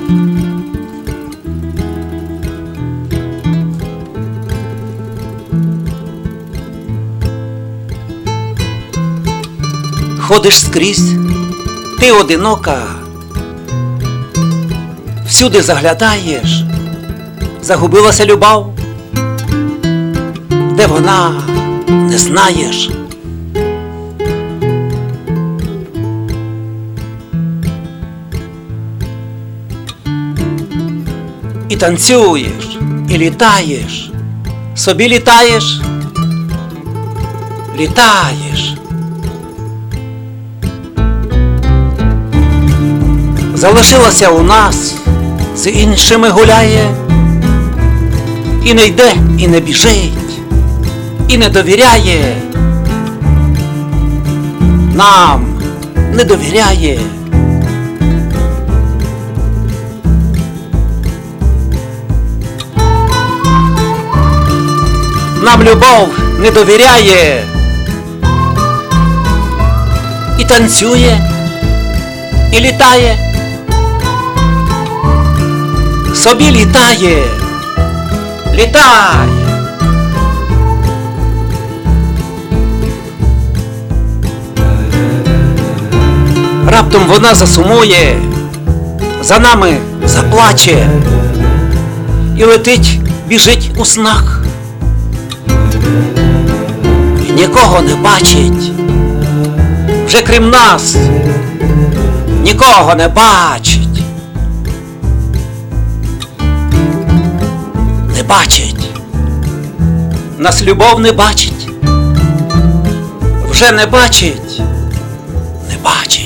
Ходиш скрізь, ти одинока, всюди заглядаєш, загубилася любов, де вона, не знаєш. І танцюєш, і літаєш, собі літаєш, літаєш. Залишилася у нас, з іншими гуляє, і не йде, і не біжить, і не довіряє, нам не довіряє. Нам любов не довіряє, і танцює, і літає, собі літає, літає. Раптом вона засумує, за нами заплаче і летить, біжить у снах. І нікого не бачить, вже крім нас, нікого не бачить. Не бачить, нас любов не бачить, вже не бачить, не бачить.